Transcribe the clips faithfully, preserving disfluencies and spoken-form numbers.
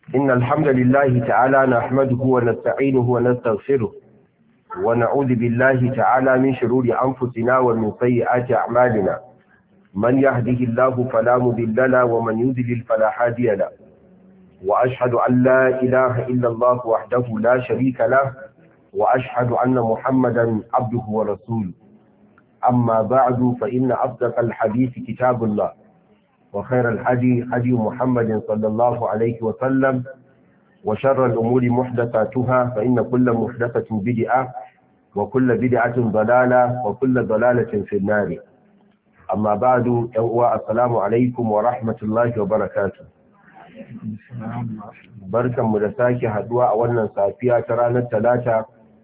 إن الحمد لله تعالى نحمده ونستعينه ونستغفره ونعوذ بالله تعالى من شرور أنفسنا ومن سيئات أعمالنا من يهده الله فلا مضل له ومن يضلل فلا هادي له وأشهد أن لا إله إلا الله وحده لا شريك له وأشهد أن محمدا عبده ورسوله أما بعد فإن أصدق الحديث كتاب الله وخير الحدي حدي محمد صلى الله عليه وسلم وشر الأمور محدثاتها فإن كل محدثة بدعة وكل بدعة ضلالة وكل ضلالة في النار أما بعد السلام عليكم ورحمة الله وبركاته بركة مدساكي هدواء أولا سافية ترانا الثلاثة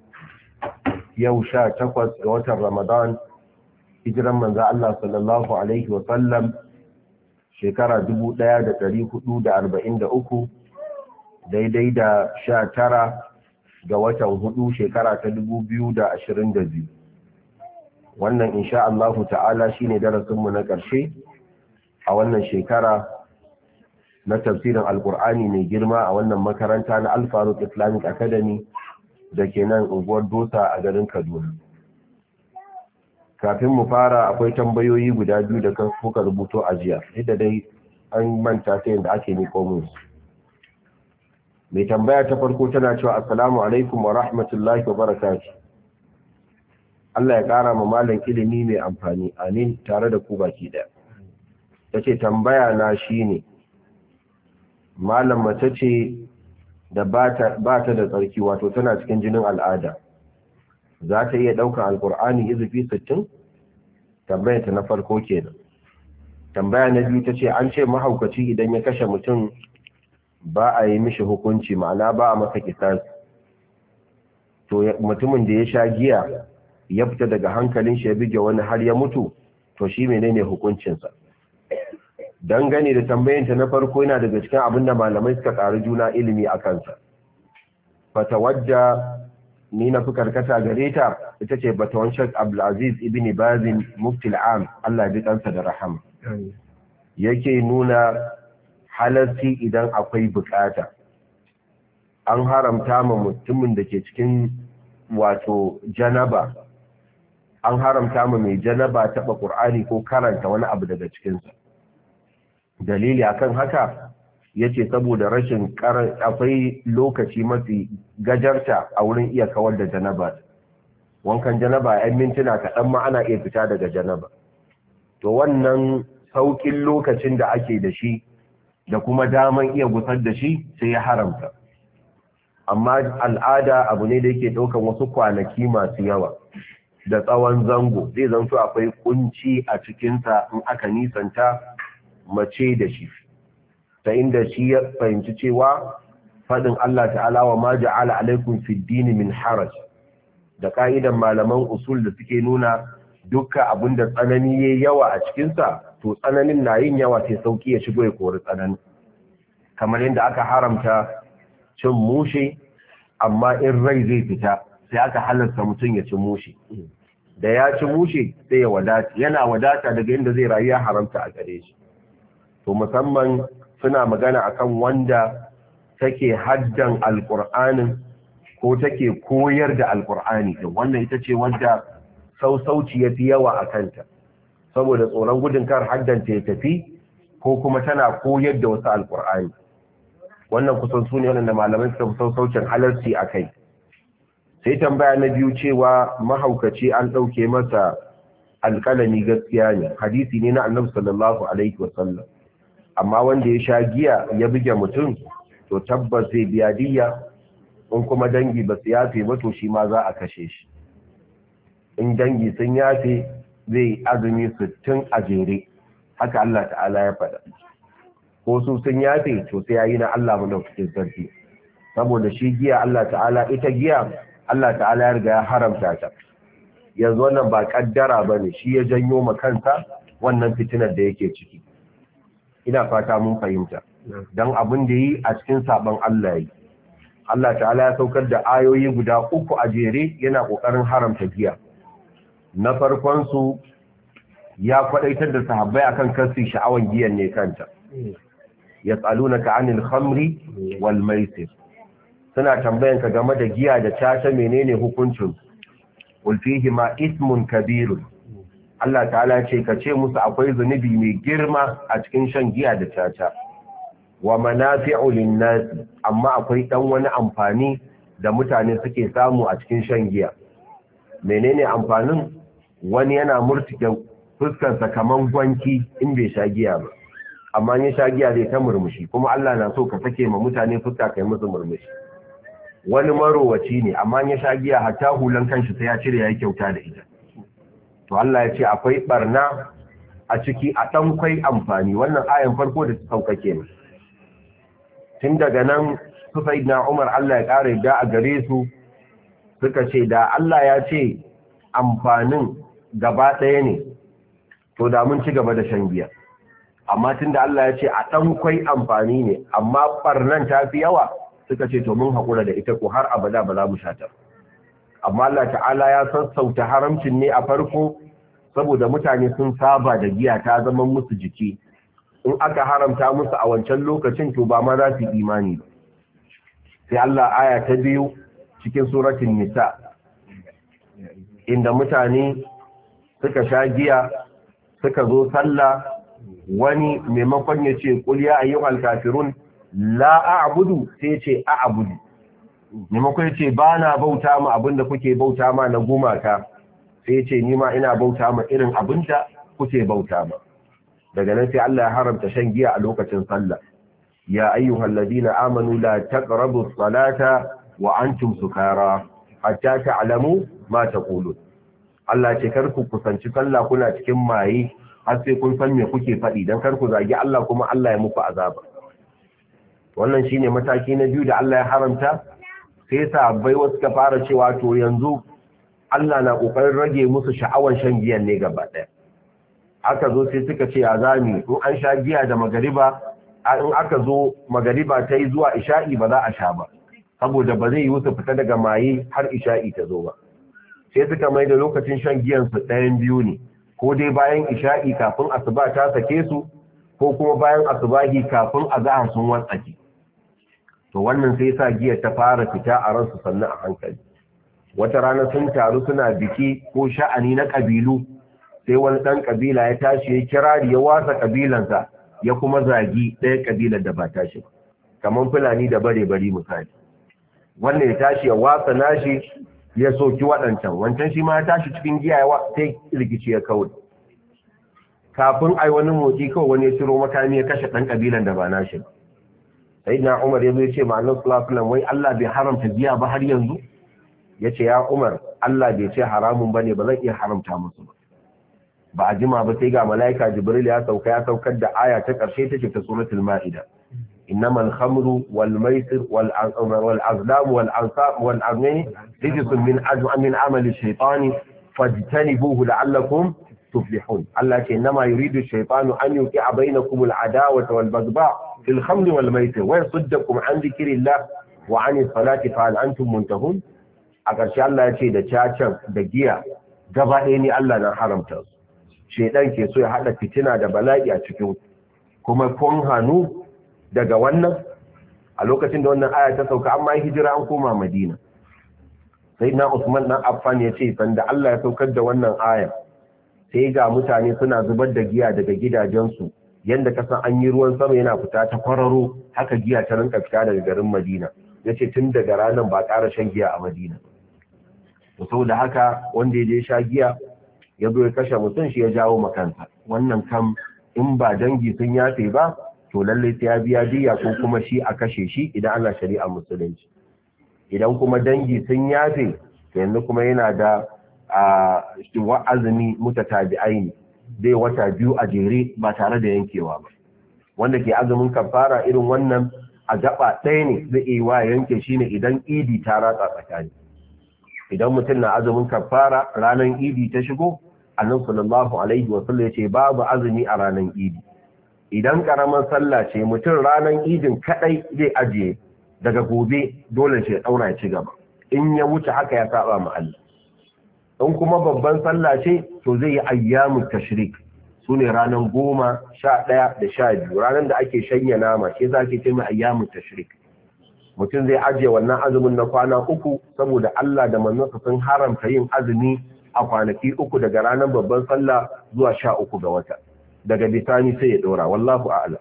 يوشا تقوى وتر رمضان hijiran manzo Allah sallallahu alaihi wa sallam shekara dubu ɗaya da ɗari hudu da arba'in da uku daidai da sha tara ga watan hudu shekara ta dubu biyu da ashirin da biyu. Wannan insha Allah ta'ala shine darasin mu na ƙarshe a wannan shekara na tafsirin Alƙur'ani mai girma a wannan makaranta na Al Faruq Islamic Academy da ke nan unguwar Dosa a garin Kaduna. Kafin mu fara akwai tambayoyi guda biyu da kuka rubuto a jiya inda dai an manta ta yadda ake miko musu. Mai tambaya ta farko tana cewa assalamu alaikum wa rahmatullahi wa barakatuh. Allah ya kara ma malam ilimi mai amfani amin tare da ku baki daya. Tace tambaya na shine malam mace ce da bata bata da tsarki wato tana cikin jinin al'ada. Za ta iya ɗaukar alkur'ani izufi sittin? Tambaya ta na farko kenan. Tambaya na biyu ta ce an ce mahaukaci idan ya kashe mutum ba a yi mishi hukunci ma'ana ba a masa kisasi. To mutumin da ya sha giya ya fita daga hankalin shi ya bige wani har ya mutu to shi menene hukuncinsa? Dangane da tambayanta na farko yana daga cikin abin da malamai suka ƙari juna ilimi a kansa. Fatawajja ni na fi karkata gare ta ita ce batawan Sheikh Abdulaziz ibn Bazin Mufti al-Am Allah ya kansa da rahama yake nuna halarci idan akwai bukata an haramta ma mutumin da ke cikin wato janaba an haramta ma mai janaba taba Qur'ani ko karanta wani abu daga cikin sa dalili akan haka yace saboda rashin akwai lokaci mafi gajarta a wurin iya kawar da janaba wankan janaba yan mintuna kaɗan ma ana iya fita daga janaba to wannan saukin lokacin da ake da shi da kuma daman iya gusar da shi sai ya haramta amma al'ada abu ne da yake ɗaukan wasu kwanaki masu yawa da tsawon zango zai zanto akwai kunci a cikinsa in aka nisanta mace da shi ta inda shi ya fahimci cewa faɗin Allah ta'ala wa ma ja'ala alaikum fid dini min haraj da ka'idan malaman usul da suke nuna dukkan abinda tsanani yayi yawa a cikin sa to tsananin na yin yawa sai sauki ya shigo ya kori tsanani kamar yadda aka haramta cin mushe amma in rai zai fita sai aka halarta mutum ya ci mushe da ya ci mushe sai ya wadata yana wadata daga inda zai rayu ya haramta a gare shi to musamman suna magana akan wanda take haddan alƙur'anin ko take koyar da alƙur'ani din wannan ita ce wanda sausauci yafi yawa a kanta saboda tsoron gudun kar haddanta ya tafi ko kuma tana koyar da wasu alƙur'ani wannan kusan su ne wanda malamai suka sausaucin halarci a kai sai tambaya na biyu cewa mahaukaci an ɗauke masa alƙalami gaskiya ne hadisi ne na annabi sallallahu alaihi wasallam amma wanda ya sha giya ya buge mutum to tabbas zai biya diyya in kuma dangi ba su yafe ba to shi ma za a kashe shi in dangi sun yafe zai azumi sittin a jere haka Allah ta'ala ya faɗa ko su sun yafe to sai yayi na Allah madaukakin sarki saboda shi giya Allah ta'ala ita giya Allah ta'ala ya riga ya haramta ta yanzu wannan ba kaddara bane shi ya janyo ma kansa wannan fitinar da yake ciki ina fata mun fahimta dan abin da yi a cikin saban Allah yi Allah ta'ala ya saukar da ayoyi guda uku a jere yana kokarin haramta giya na farkon su ya kwadaitar da sahabbai akan kansu sha'awan giyan ne kanta yas'alunaka 'anil khamri wal maisir suna tambayan ka game da giya da caca menene hukuncin qul fihi ma ismun kabirun Allah ta'ala ce ka ce musu akwai zunubi mai girma a cikin shan giya da caca wa manafi'u lin-nas amma akwai dan wani amfani da mutane suke samu a cikin shan giya menene amfanin wani yana murtike fuskarsa kaman gwanki in bai sha giya ba amma in sha giya zai ta murmushi kuma Allah na so ka sake ma mutane fuska kai musu murmushi wani marowaci ne amma in sha giya hatta hulan kanshi sai ya cire yayi kyauta da ita to Allah ya ce akwai barna a ciki a dan kai amfani wannan ayan farko da ta sauka kenan tun daga nan su sayyidina Umar Allah ya kare da a gare su suka ce da Allah ya ce amfanin gaba ɗaya ne to da mun ci gaba da shan giya amma tunda Allah ya ce a dan kai amfani ne amma barnan ta fi yawa suka ce to mun haƙura da ita ko har abada ba za mu sha ta amma Allah ta'ala ya sassauta haramcin ne a farko saboda mutane sun saba da giya ta zama musu jiki in aka haramta musu a wancan lokacin to ba ma za su imani ba sai Allah aya ta biyu cikin suratul nisa inda mutane suka sha giya suka zo sallah wani maimakon ya ce qul ya ayyuhal kafirun la a'budu sai ce a'budu maimakon ya ce ba na bauta ma abinda kuke bauta ma na gumaka sai ce ni ma ina bauta ma irin abinda kuke bauta ma daga nan sai Allah ya haramta shan giya a lokacin sallah ya ayyuhal ladina amanu la taqrabu as-salata wa antum sukara hatta ta'lamu ma taqulun Allah ce kar ku kusanci sallah kuna cikin maye har sai kun san me kuke faɗi dan kar ku zagi Allah kuma Allah ya muku azaba wannan shine mataki na biyu da Allah ya haramta sai sahabbai wasu ka fara cewa to yanzu Allah na kokarin rage musu sha'awan shan giyan ne gaba ɗaya aka zo sai suka ce ya zami in an sha giya da magariba in aka zo magariba ta yi zuwa isha'i ba za a sha ba saboda ba zai yi su fita daga maye har isha'i ta zo ba sai suka mai da lokacin shan giyan su ɗayan biyu ne ko dai bayan isha'i kafin asuba ta sake su ko kuma bayan asubahi kafin azahar sun watsake to wannan sai sa giya ta fara fita a ransu sannan a hankali wata rana sun taru suna biki ko sha'ani na kabilu sai wani ɗan kabila ya tashi ya kirari ya wasa kabilansa ya kuma zagi ɗaya kabilar da ba tashi ba kamar fulani da bare bari misali wannan ya tashi ya wasa nashi ya soki waɗancan wancan shi ma ya tashi cikin giya ya sai rikici ya kawai kafin ai wani motsi kawai wani ya ciro makami ya kashe ɗan kabilan da ba nashi ba sai na Umar ya zo ya ce ma Allah sallallahu alaihi wai Allah bai haramta giya ba har yanzu yace ya Umar Allah bai ce haramun bane ba zan iya haramta musu ba ba a jima ba sai ga malaika Jibril ya sauka ya saukar da aya ta karshe take ta suratul Maida innamal khamru wal maisir wal wal azlam wal ansab wal azmi rijsun min ajwa min amali shaytani fajtanibuhu la'allakum tuflihun Allah ce inma yuridu shaytanu an yuqi'a bainakum al adawata wal baghdha fil khamri wal maisir wa yasuddakum an dhikrillah wa an salati fa hal antum muntahun a ƙarshe Allah ya ce da cacan da giya gaba ɗaya ne Allah na haramta su shedan ke so ya hada fitina da bala'i a cikin kuma kun hanu daga wannan a lokacin da wannan aya ta sauka amma hijira an koma Madina sayyidina Usman dan Affan ya ce sanda Allah ya saukar da wannan aya sai ga mutane suna zubar da giya daga gidajensu yanda kasan an yi ruwan sama yana fita ta kwararo haka giya ta rinka fita daga garin Madina yace tun daga ranar ba ƙara shan giya a Madina to saboda haka wanda ya je sha giya ya zo ya kashe mutum shi ya jawo makanta wannan kam in ba dangi sun yafe ba to lallai sai ya biya diya ko kuma shi a kashe shi idan Allah shari'a musulunci idan kuma dangi sun yafe to yanzu kuma yana da a azumi mutatabi'ai ne zai wata biyu a jere ba tare da yankewa ba wanda ke azumin kafara irin wannan a gaba ɗaya ne zai iya wa yanke shi ne idan idi ta ratsa tsakani idan mutum na azumin kafara ranar idi ta shigo annabi sallallahu alaihi wa sallam yace babu azumi a ranar idi idan karamar sallah ce mutum ranar idin kadai zai ajiye daga gobe dole ce daura ya ci gaba in ya wuce haka ya saba ma Allah in kuma babban sallah ce to zai yi ayyamut tashrik sune ranar goma sha ɗaya da sha biyu ranar da ake shanya nama shi yasa ake ce mai ayyamut tashrik mutum zai ajiye wannan azumin na kwana uku saboda Allah da manzonsa sun haramta yin azumi a kwanaki uku daga ranar babban sallah zuwa sha uku ga wata, daga bisani sai ya dora. Wallahu a'lam.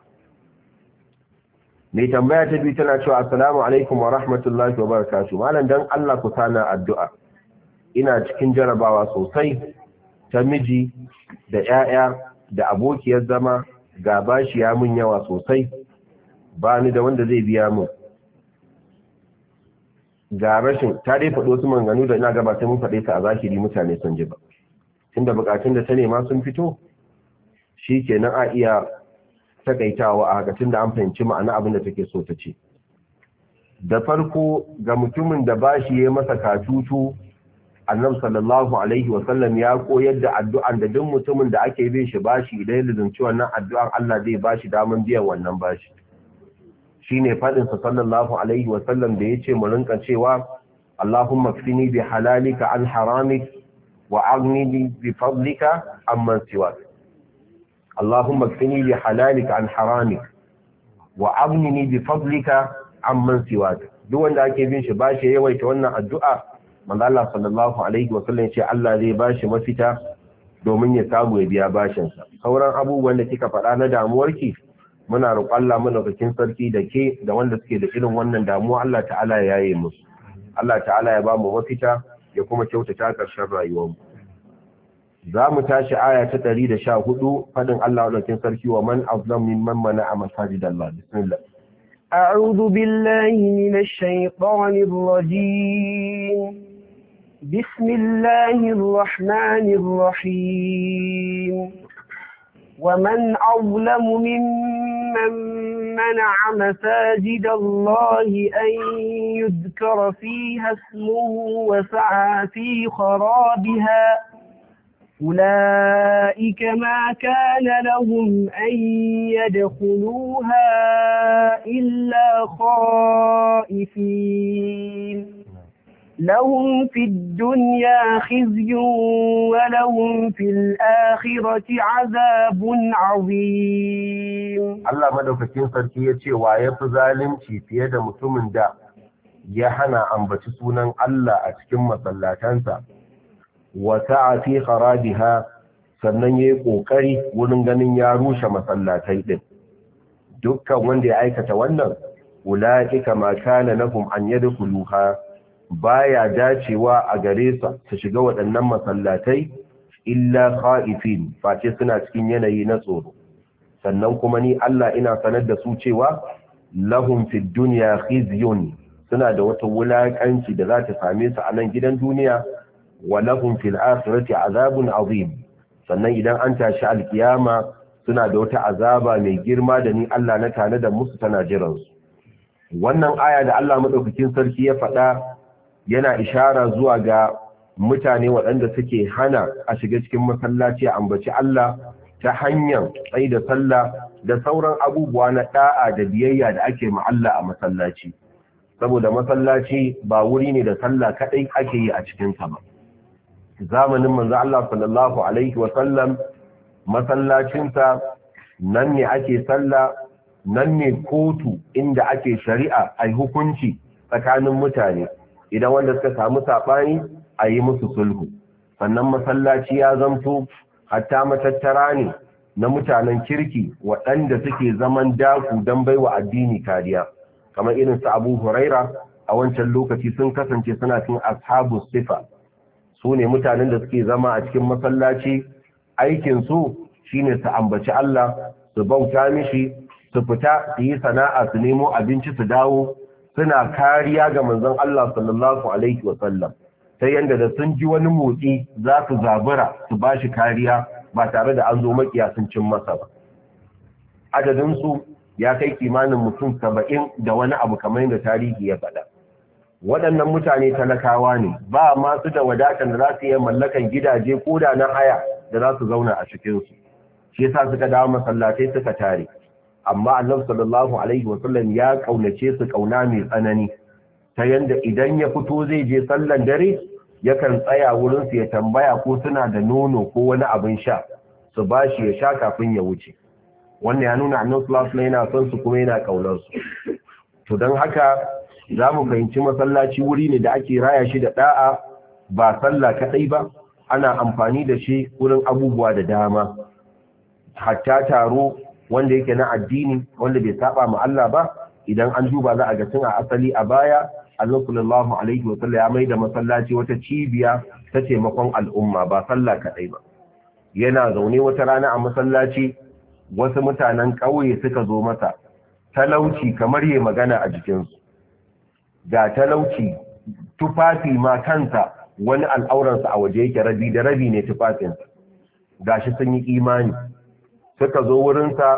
mai tambaya ta biyu tana cewa assalamu alaikum wa rahmatullahi wa barakatuh, malam dan Allah ku sana addu'a, ina cikin jarabawa sosai ta miji da 'ya'ya da abokiyar zama, ga bashi ya mun yawa sosai, ba ni da wanda zai biya mun, ga rashin ta dai faɗo su manganu da ina gaba sai mun faɗe ta a zahiri mutane sun ji ba, tunda bukatun da ta nema sun fito shi kenan a iya takaitawa a haka da an fahimci ma'ana abin da take so ta ce. Da farko ga mutumin da bashi ya masa katutu, annabi sallallahu alaihi wasallam ya koyar da addu'an da duk mutumin da ake bin shi bashi idan ya lizunci wannan addu'an Allah zai bashi daman biyan wannan bashi. Shine fadin sa sallallahu alaihi wasallam da yace mu rinka cewa Allahumma kfini bi halalika an haramik wa aghnini bi fadlika amman siwak. Allahumma kfini bi halalika an haramik wa aghnini bi fadlika amman siwak. Duk wanda ake bin shi bashi yawaita wannan addu'a, manzo Allah sallallahu alaihi wasallam ce Allah zai bashi mafita domin ya samu ya biya bashin sa. Sauran abubuwan da kika faɗa na damuwarki, muna roƙon Allah madaukakin sarki da ke da wanda suke da irin wannan damuwa Allah ta'ala ya yaye musu. Allah ta'ala ya ba mu mafita ya kuma kyautata ƙarshen rayuwarmu. Za mu tashi aya ta ɗari da sha hudu faɗin Allah madaukakin sarki wa man azlam mimman mana'a masajidallah. Bismillah. أعوذ بالله من الشيطان الرجيم. بسم الله الرحمن الرحيم. ومن أظلم ممن منع مساجد الله أن يذكر فيها اسمه وسعى في خرابها أولئك ما كان لهم أن يدخلوها إلا خائفين لهم في الدنيا خزي ولهم في الآخرة عذاب عظيم. Allah madaukakin sarki yace wa yafi zalunci fiye da mutumin da ya hana ambaci sunan Allah a cikin masallatansa, wa sa'a fi kharabiha, sannan yayi kokari wurin ganin ya rushe masallatai din. Dukkan wanda ya aikata wannan, ulaika ma kana lahum an yadkhuluha, baya dacewa a gare su su shiga waɗannan masallatai illa khaifin, face suna cikin yanayi na tsoro. Sannan kuma ni Allah ina sanar da su cewa lahum fid dunya khizyun, suna da wata wulakanci da za ta same su a nan gidan duniya, wa lahum fil akhirati azabun azim, sannan idan an tashi alkiyama suna da wata azaba mai girma da ni Allah na tare da musu tana jiran su. Wannan aya da Allah madaukakin sarki ya faɗa yana ishara zuwa ga mutane waɗanda suke hana a shiga cikin masallaci a ambaci Allah ta hanyar tsaye da sallah da sauran abubuwa na da'a da biyayya da ake ma Allah a masallaci, saboda masallaci ba wuri ne da sallah kadai ake yi a cikin sa ba. Zamanin manzo Allah sallallahu alaihi wa sallam masallacin sa nan ne ake sallah, nan ne kotu inda ake shari'a ai hukunci tsakanin mutane, idan wanda suka samu saɓani a yi musu sulhu. Sannan masallaci ya zamto hatta matattara ne na mutanen kirki waɗanda suke zaman daku don baiwa addini kariya, kamar irin su Abu Huraira a wancan lokaci sun kasance suna cikin ashabu sifa. Su ne mutanen da suke zama a cikin masallaci, aikin su shine su ambaci Allah, su bauta mishi, su fita su yi sana'a, su nemo abinci, su dawo, suna kariya ga manzon Allah sallallahu alaihi wasallam, ta yanda da sun ji wani motsi za su zabura su bashi kariya ba tare da an zo makiya sun cin masa ba. Adadin su ya kai kimanin mutum saba'in da wani abu kamar yadda tarihi ya faɗa. Waɗannan mutane talakawa ne, ba masu da wadatan da za su iya mallakan gidaje ko da na haya da za su zauna a cikin su. Shi yasa suka dawo masallatai suka tare. Amma Annabi sallallahu alaihi wasallam ya kaunace su kauna mai tsanani, ta yanda idan ya fito zai je sallan dare yakan tsaya wurin su ya tambaya ko suna da nono ko wani abin sha, su bashi ya sha kafin ya wuce. Wannan ya nuna Annabi sallallahu alaihi wasallam yana son su kuma yana kaunar su. To dan haka za mu fahimci masallaci wuri ne da ake raya shi da da'a ba sallah kadai ba, ana amfani da shi wurin abubuwa da dama, hatta taro wanda yake na addini wanda bai saba ma Allah ba. Idan an duba za a ga tun a asali a baya Allah sallallahu alaihi wa sallam ya mai da masallaci wata cibiya ta taimakon al'umma ba sallah kadai ba. Yana zaune wata rana a masallaci, wasu mutanen ƙauye suka zo masa, talauci kamar yi magana a jikinsu, ga talauci, tufafi ma kansa wani al'auransa a waje yake, rabi da rabi ne tufafinsa, ga shi sun yi imani. Suka zo wurinsa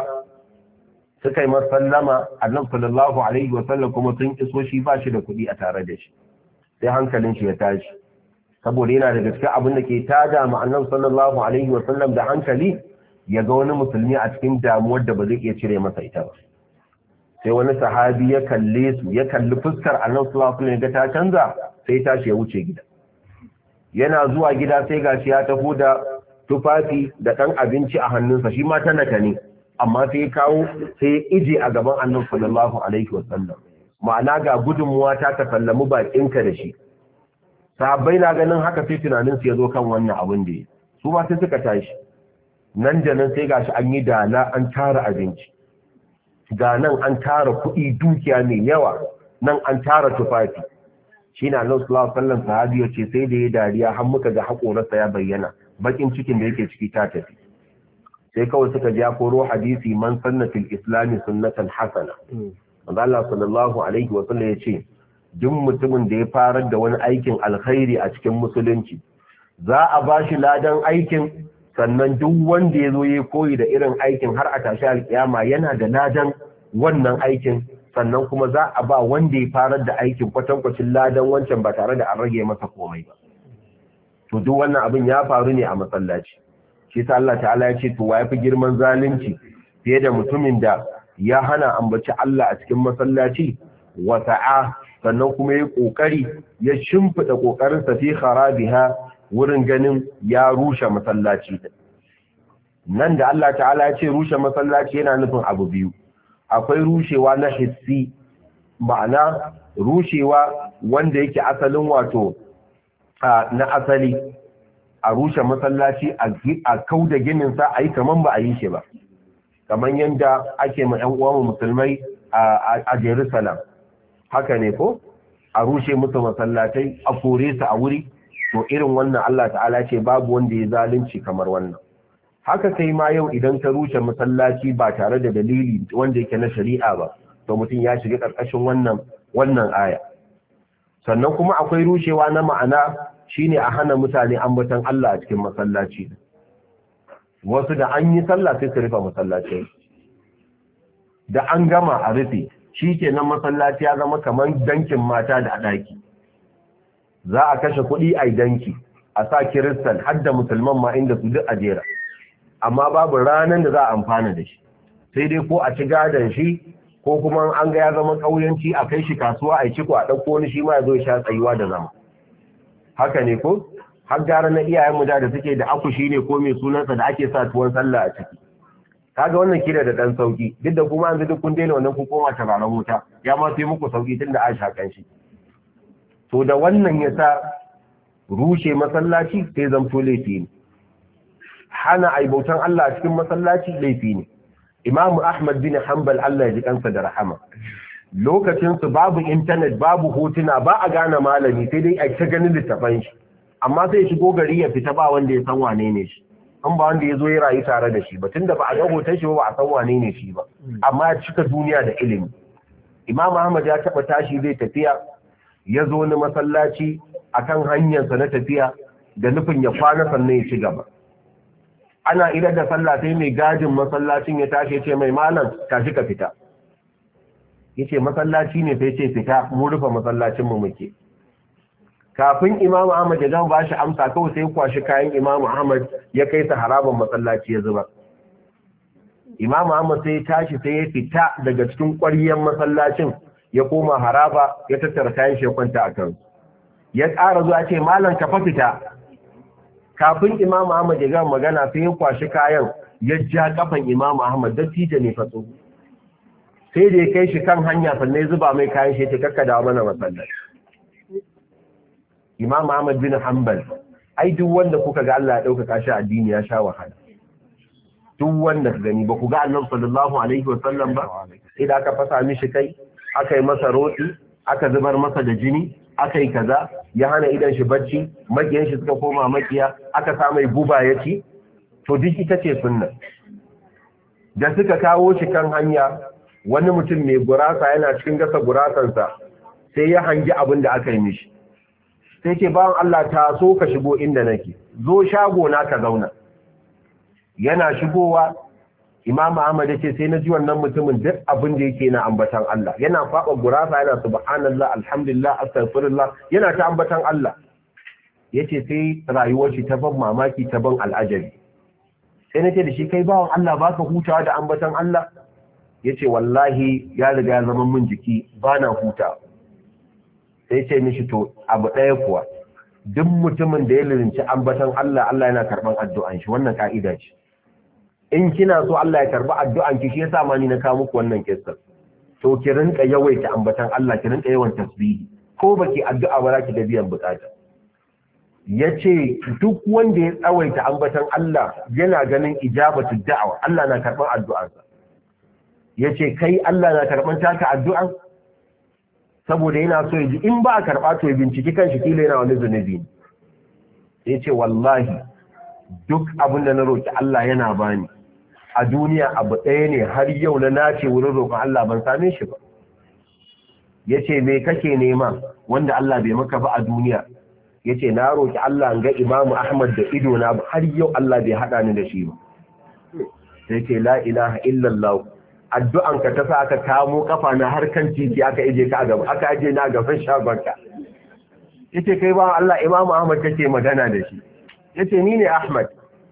suka yi masallama, annabi sallallahu alaihi wasallam kuma sun iso shi ba shi da kuɗi a tare da shi, sai hankalin shi ya tashi, saboda yana da gaske abin da ke tada ma annabi sallallahu alaihi wasallam da hankali, ya ga wani musulmi a cikin damuwar da ba zai iya cire masa ita ba. Sai wani sahabi ya kalle su, ya kalli fuskar annabi sallallahu alaihi wasallam ya ga ta canza, sai tashi ya wuce gida. Yana zuwa gida sai gashi ya tafi da tufafi da ɗan abinci a hannunsa, shi ma talaka ne, amma sai ya kawo sai ya ije a gaban annabi sallallahu alaihi wasallam. Ma'ana ga gudunmuwa ta ta sallamu bakinka da shi. Sahabbai na ganin haka sai tunanin su ya zo kan wannan abin da ya, su ma sai suka tashi. Nan da nan sai gashi an yi dala, an tara abinci, ga nan an tara kuɗi dukiya mai yawa, nan an tara tufafi. Shi na Allah sallallahu alaihi wasallam sahabi ya ce sai da ya dariya har muka ga haƙorarsa ya bayyana, bakin cikin da yake ciki ta tafi. Sai kawai suka ji ya koro hadisi, man sanna fil islami sunnatan hasana. Manzo Allah sallallahu alaihi wasallam ya ce duk mutumin da ya farar da wani aikin alkhairi a cikin musulunci, za a bashi ladan aikin, sannan duk wanda ya zo ya koyi da irin aikin har a tashi alkiyama yana da ladan wannan aikin, sannan kuma za a ba wanda ya farar da aikin kwatankwacin ladan wancan ba tare da an rage masa komai ba. To duk wannan abin ya faru ne a masallaci. Shi sa Allah ta'ala ya ce to wa yafi girman zalunci fiye da mutumin da ya hana ambaci Allah a cikin masallaci, wa sa'a, sannan kuma ya kokari ya shimfida kokarin sa fi kharabiha, wurin ganin ya rushe masallaci. Nan da Allah ta'ala ya ce rushe masallaci yana nufin abu biyu. Akwai rushewa na hissi, ma'ana rushewa wanda yake asalin wato na asali, a rushe masallaci a kauda gininsa a yi kaman ba a yi shi ba, kamar yadda ake ma 'yan uwan musulmai a Jerusalem. Haka ne ko? A rushe musu masallatai, a kore su a wuri. To irin wannan Allah ta'ala ce babu wanda ya zalunci kamar wannan. Haka sai ma yau idan ka rushe masallaci ba tare da dalili wanda yake na shari'a ba, to mutum ya shiga ƙarƙashin wannan wannan aya. Sannan kuma akwai rushewa na ma'ana, shine a hana mutane ambaton Allah a cikin masallaci. Wasu da an yi sallah sai su rufe masallaci, da an gama a rufe, shikenan masallaci ya zama kamar dankin mata da ɗaki. Za a kashe kuɗi a danki, a sa kiristan har da musulman ma inda su duk a jera, amma babu ranar da za a amfana da shi, sai dai ko a ci gadon shi, ko kuma an ga ya zama ƙauyanci a kai shi kasuwa a yi ciko a ɗauko wani shi ma ya zo ya sha tsayuwa da zama. Haka ne ko? Har gara na iyayenmu da da suke da akushi ne ko mai sunansa da ake sa tuwon sallah a ciki. Kaga wannan kila da ɗan sauki, duk da kuma an duk kun daina wannan kun koma turaren wuta, ya ma sai muku sauki tun da an shakan shi. To da wannan ya sa rushe masallaci sai zamto laifi ne. Hana aibautan Allah a cikin masallaci laifi ne. Imam Ahmad bin Hanbal, Allah ya ji kansa da rahama, lokacin su babu intanet, babu hotuna, ba a gane malami, sai dai a ta ganin littafan shi, amma sai shigo gari ya fita ba wanda ya san wane ne shi, an ba wanda ya zo ya rayu tare da shi ba, tunda ba a ga hoton shi ba, ba a san wane ne shi ba, amma ya cika duniya da ilimi. Imam Ahmad ya taba tashi zai tafiya, ya zo ni masallaci akan hanyarsa na tafiya da nufin ya kwana sannan ya ci gaba. Ana idar da sallah sai mai gadin masallacin ya tashi ya ce mai malam tashi ka fita. Yace masallaci ne sai ce fita, mu rufe masallacin mu muke. Kafin Imam Ahmad ya gama bashi amsa, kawai sai ya kwashi kayan Imam Ahmad ya kai sa haraban masallaci ya zuba. Imam Ahmad sai ya tashi sai ya fita daga cikin ƙwaryen masallacin ya koma haraba, ya tattara kayan shi ya kwanta a kan. Ya ƙara zuwa ce malam ka fa fita. Kafin Imam Ahmad ya gama magana sai ya kwashi kayan ya ja kafan Imam Ahmad, dattijo ne fatso. sai da ya kai shi kan hanya sannan ya zuba mai kayan shi ta kakkada mana masallaci. Imam Ahmad bin Hanbal, ai duk wanda kuka ga Allah ya ɗaukaka shi addini ya sha wahala. Duk wanda ka gani ba ku ga Annabi sallallahu alaihi wasallam ba, sai da aka fasa mishi kai, aka yi masa roti, aka zubar masa da jini, aka yi kaza, ya hana idan shi bacci, makiyan shi suka koma makiya, aka sa mai guba ya ci, to duk ita ce sunna. Da suka kawo shi kan hanya, wani mutum mai gurasa yana cikin gasa gurasansa, sai ya hangi abin da aka yi mishi. Sai ce bawan Allah ta so ka shigo inda nake, zo shago na ka zauna. Yana shigowa, Imam Ahmad yace sai na ji wannan mutumin duk abin da yake na ambatan Allah. Yana faɓa gurasa yana subhanallah, alhamdulillah, astaghfirullah, yana ta ambatan Allah. Yace sai rayuwar shi ta ban mamaki ta ban al'ajabi. Sai nace da shi kai bawan Allah baka hutawa da ambatan Allah? Yace wallahi ya riga ya zama min jiki bana hutawa. Sai ce mishi to abu ɗaya kuwa duk mutumin da ya lirinci ambatan Allah Allah yana karɓan addu'an shi, wannan ka'ida ce. In kina so Allah ya karɓi addu'an ki shi yasa ma ni na kawo muku wannan kissa. To ki rinka yawaita ambatan Allah, ki rinka yawan tasbihi, ko baki addu'a ba za ki da biyan bukata. Yace duk wanda ya tsawaita ambatan Allah yana ganin ijabatu da'awa, Allah na karɓan addu'arsa. Yace kai Allah na karɓan taka addu'an? Saboda yana so ya ji in ba a karɓa to ya binciki kanshi kila yana wani zunubi. Ya ce wallahi duk abin da na roƙi Allah yana bani a duniya abu ɗaya ne har yau na nace wurin roƙon Allah ban same shi ba. Ya ce me kake nema wanda Allah bai maka ba a duniya? Ya ce na roƙi Allah ga Imamu Ahmad da ido na har yau Allah bai haɗa ni da shi ba. Sai ce la ilaha illallah, addu'anka ta sa aka kamo kafa na har kan titi aka ije ka gaba, aka aje na gaban shagonka. Yace kai ba Allah Imam Ahmad kake magana da shi. Yace ni ne Ahmad.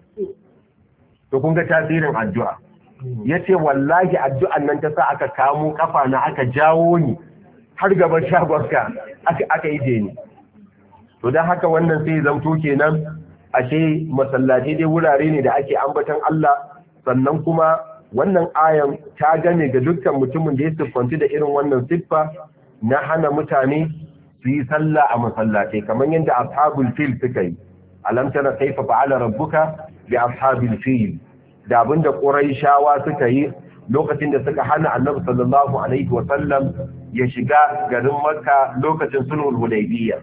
To kun ga tasirin addu'a. Yace wallahi addu'an nan ta sa aka kamo kafa na aka jawo ni har gaban shagonka aka aka ije ni. To dan haka wannan sai zamto kenan ashe masallaci dai wurare ne da ake ambaton Allah, sannan kuma wannan ayan ta gane ga dukkan mutumin da ya siffanci da irin wannan siffa na hana mutane su yi sallah a masallatai kamar yadda ashabul fil suka yi. Alam tara kaifa fa'ala rabbuka bi ashabil fil, da abinda quraishawa suka yi lokacin da suka hana annabi sallallahu alaihi wa sallam ya shiga garin Makka lokacin sulhul hudaybiyya.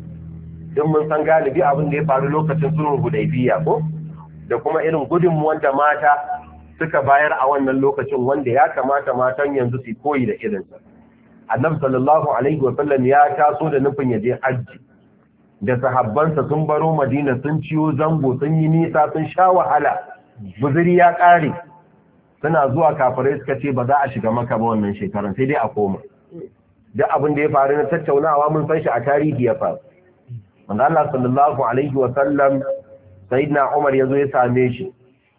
Din mun san galibi abin da ya faru lokacin sulhul hudaybiyya ko da kuma irin gudunmuwan da mata suka bayar a wannan lokacin wanda ya kamata matan yanzu su koyi da irinsa. Annabi sallallahu alaihi wa sallam ya taso da nufin ya je hajji da sahabbansa sun baro Madina sun ciyo zango sun yi nisa sun sha wahala, guzuri ya kare, suna zuwa kafirai suka ce ba za a shiga Makka ba wannan shekaran sai dai a koma. Duk abin da ya faru na tattaunawa mun san shi a tarihi ya faru. Manzo Allah sallallahu alaihi wa sallam sayyidina Umar yazo ya same shi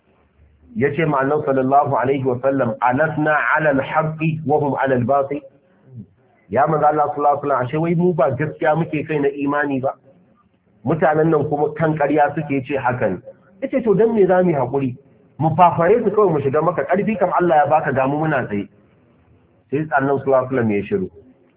yace ma annabi sallallahu alaihi wa sallam alasna ala al-haqqi wa hum ala al-batil. Ya manzo Allah sallallahu alaihi wa sallam ashe wai mu ba gaskiya muke kai na imani ba, mutanen nan kuma kan ƙarya suke ce hakan. Yace to dan me zamu hakuri mu fafare su kawai mu shiga maka ƙarfi kam Allah ya baka gamu muna tsaye. Sai annabi sallallahu alaihi wa sallam ya shiru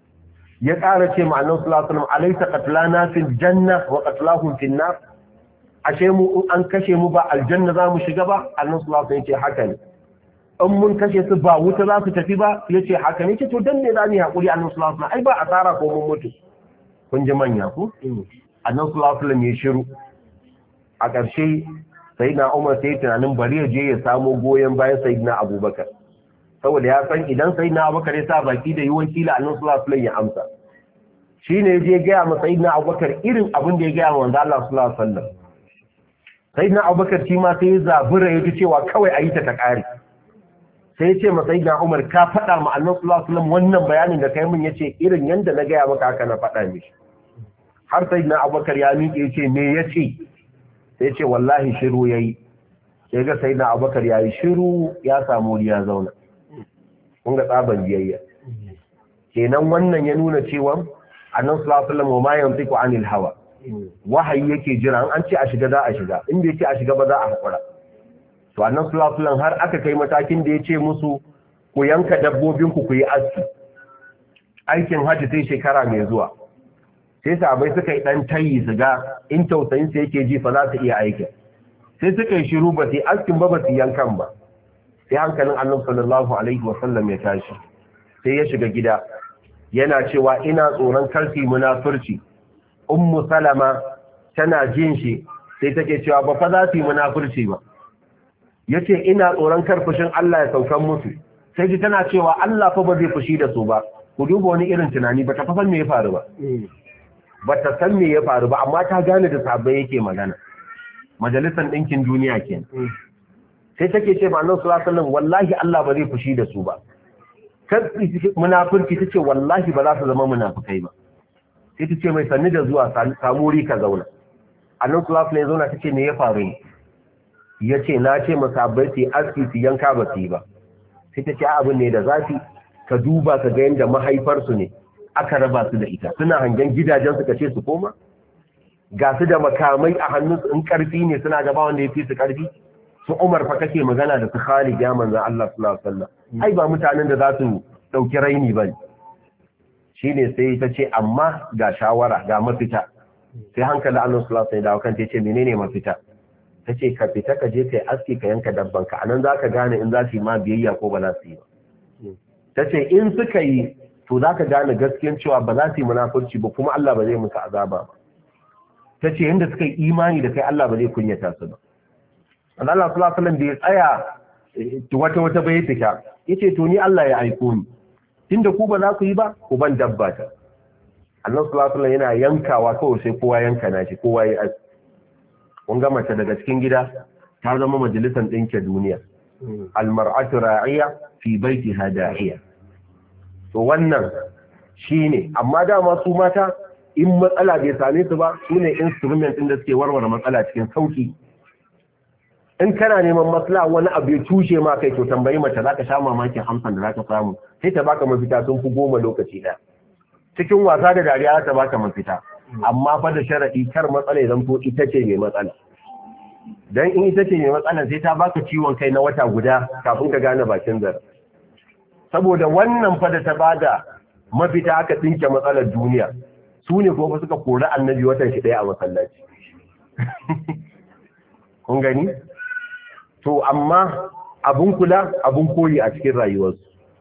ya ƙara ce ma annabi sallallahu alaihi wa sallam alaysa qatlana fil janna wa qatlahum fil nar, ashe mu in an kashe mu ba aljanna za mu shiga ba? Annabi sallallahu alaihi wasallam yace haka ne. In mun kashe su ba wuta za su tafi ba? Yace haka ne. Yace to dan me za mu hakuri? Annabi sallallahu alaihi wasallam ai ba asara ko mun mutu. Kun ji manya ku? Annabi sallallahu alaihi wasallam ya shiru. A ƙarshe sayyidina Umar sai tunanin bari ya je ya samu goyen bayan sayyidina Abubakar, saboda ya san idan sayyidina Abubakar ya sa baki da yiwon kila Annabi sallallahu alaihi wasallam ya amsa. Shine ya je ga ma sayyidina Abubakar irin abin da ya ga manzo Allah sallallahu alaihi wasallam. Sayyidina Abubakar shi ma sai ya zabura ya ji cewa kawai a yi ta ta ƙare. Sai ya ce ma sayyidina Umar ka faɗa ma Annabi sallallahu alaihi wasallam wannan bayanin da kai mun yace irin yanda na gaya maka haka na faɗa mishi. Har sayyidina Abubakar ya miƙe yace me yace? Sai ya ce wallahi shiru yayi. Sai ga sayyidina Abubakar yayi shiru ya samu wuri ya zauna. Kun ga tsaban biyayya. Kenan wannan ya nuna cewa Annabi sallallahu alaihi wasallam ma yantiqu anil hawa. Wahayi yake jira, an ce a shiga za a shiga, in bai ce a shiga ba za a haƙura. To annan sulasulan har aka kai matakin da ya ce musu ku yanka dabbobinku ku yi aski aikin hajji sai shekara mai zuwa sai sahabbai suka yi dan tayi su ga in tausayin sai yake ji fa za su iya aikin sai suka yi shiru ba sai askin ba ba su yankan ba sai hankalin Annabi sallallahu alaihi wasallam ya tashi sai ya shiga gida yana cewa ina tsoron karfi munafurci ummu salama tana jin shi sai take cewa ba fa za su yi munafurci ba yace ina tsoron karfushin Allah ya saukan musu sai ji tana cewa Allah fa ba zai fushi da su ba ku duba wani irin tunani ba ta fa san me ya faru ba ba ta san me ya faru ba amma ta gane da sabai yake magana majalisar ɗinkin duniya ke sai take ce ma annabi sallallahu alaihi wasallam wallahi Allah ba zai fushi da su ba kai munafurci tace wallahi ba za su zama munafikai ba sai tace mai sanni da zuwa samu wuri ka zauna annabi sallallahu alaihi wasallam tace me ya faru ne yace na ce musabbai su aski su yanka ba su yi ba sai tace abin ne da zafi ka duba ka ga yanda mahaifarsu ne aka raba su da ita suna hangen gidajen su kace su koma ga su da makamai a hannunsu in karfi ne suna gaba wanda ya fi su karfi su Umar fa kake magana da su Khalid ya manzon Allah sallallahu alaihi wasallam ai ba mutanen da za su dauki raini bane shine sai ta ce amma ga shawara ga mafita sai hankali Allah sallallahu alaihi wasallam kan ta ce menene mafita tace ka fita ka je kai aski ka yanka dabban ka anan zaka gane in za su yi ma biyayya ko ba za su yi ba tace in suka yi to zaka gane gaskiyar cewa ba za su yi munafurci ba kuma Allah ba zai musu azaba ba tace inda suka yi imani da kai Allah ba zai kunyata su ba Allah sallallahu alaihi wasallam da ya tsaya wata wata bai fita yace to ni Allah ya aiko ni tunda ku ba za ku yi ba ku ban dabba ta Allah sallallahu alaihi wasallam yana yankawa kawai sai kowa yanka nashi kowa ya aski kun ga mace daga cikin gida ta zama majalisar ɗinke duniya almar'atu ra'iya fi baitiha da'iya to wannan shine amma dama su mata in matsala bai same su ba su ne instrument ɗin da suke warware matsala cikin sauki in kana neman matsala wani abu ya tushe ma kai to tambayi mace za ka sha mamakin amsan da za ka samu sai ta baka mafita sun fi goma lokaci ɗaya cikin wasa da dariya ta baka mafita amma fa da sharaɗi kar matsala ya zanto ita ce mai matsala dan in ita ce mai matsala sai ta baka ciwon kai na wata guda kafin ka gane bakin zara saboda wannan fa da ta bada mafita aka tsinke matsalar duniya su ne kuma suka kori annabi watan shi ɗaya a masallaci kun gani to amma abun kula abun koyi a cikin rayuwarsu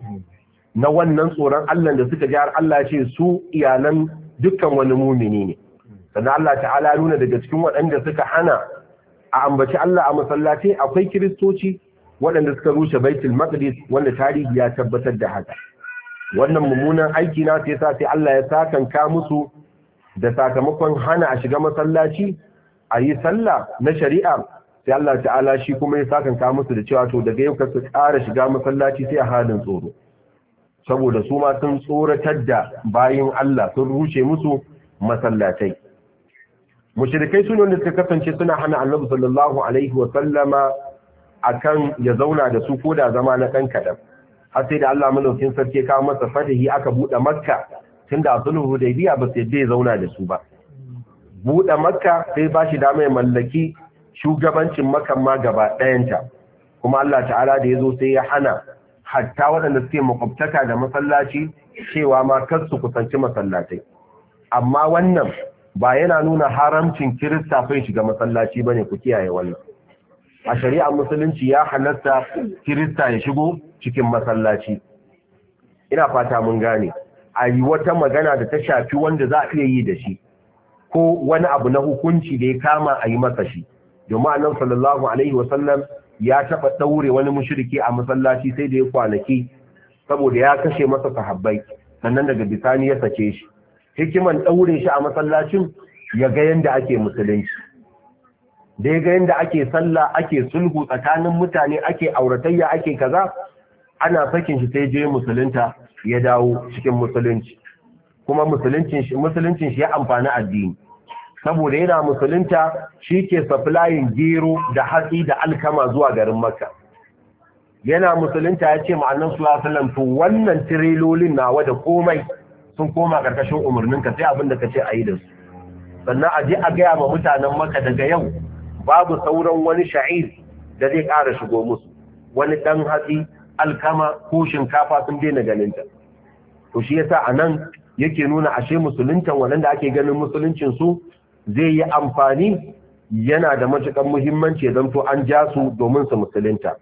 na wannan tsoron Allah da suka ji har Allah ce su iyalan dukkan wani mumini ne sannan Allah ta'ala nuna daga cikin waɗanda suka hana a ambaci Allah a masallaci akwai kiristoci waɗanda suka rushe baitul maqdis wanda tarihi ya tabbatar da haka wannan mummunan aiki na sai sa sai Allah ya sakanka musu da sakamakon hana a shiga masallaci a yi sallah na shari'a sai Allah ta'ala shi kuma ya sakanka musu da cewa to daga yau ka su ƙara shiga masallaci sai a halin tsoro saboda su ma sun tsoratar da bayin Allah sun rushe musu masallatai mushrikai su ne wanda suka kasance suna hana Annabi sallallahu alaihi wa sallama akan ya zauna da su koda zama na dan kadan har sai da Allah malaukin sarki ka masa fatahi aka bude Makka tunda sulhu Hudaybiya ba sai dai zauna da su ba bude Makka sai ba shi da mai mallaki shugabancin Makka ma gaba ɗayanta kuma Allah ta'ala da yazo sai ya hana hatta waɗanda suke makwabtaka da masallaci cewa ma kar su kusanci masallatai amma wannan ba yana nuna haramcin kirista fa shiga masallaci bane ku kiyaye wannan a shari'ar musulunci ya halatta kirista ya shigo cikin masallaci ina fata mun gane a yi wata magana da ta shafi wanda za a iya yi da shi ko wani abu na hukunci da ya kama a yi masa shi domin annabi sallallahu alaihi wasallam ya taba daure wani mushriki a masallaci sai da ya kwanaki saboda ya kashe masa sahabbai sannan daga bisani ya sake shi hikiman daure shi a masallacin ya ga yanda ake musulunci da ya ga yanda ake sallah ake sulhu tsakanin mutane ake auratayya ake kaza ana sakin shi sai je musulunta ya dawo cikin musulunci kuma musuluncin shi musuluncin shi ya amfani addini saboda yana musulunta shi ke supplying gero da hatsi da alkama zuwa garin Makka yana musulunta ya ce ma'annan sallallahu alaihi wasallam to wannan tirelolin nawa da komai sun koma karkashin umarninka sai abin da kace ayi da su sannan a je a gaya ma mutanen Makka daga yau babu sauran wani sha'ir da zai ƙara shigo musu wani dan hatsi alkama ko shinkafa sun daina ganinta. To shi yasa anan yake nuna ashe musuluntan waɗanda ake ganin musuluncin su zai yi amfani, yana da matuƙar muhimmanci ya zanto an ja su domin su musulunta.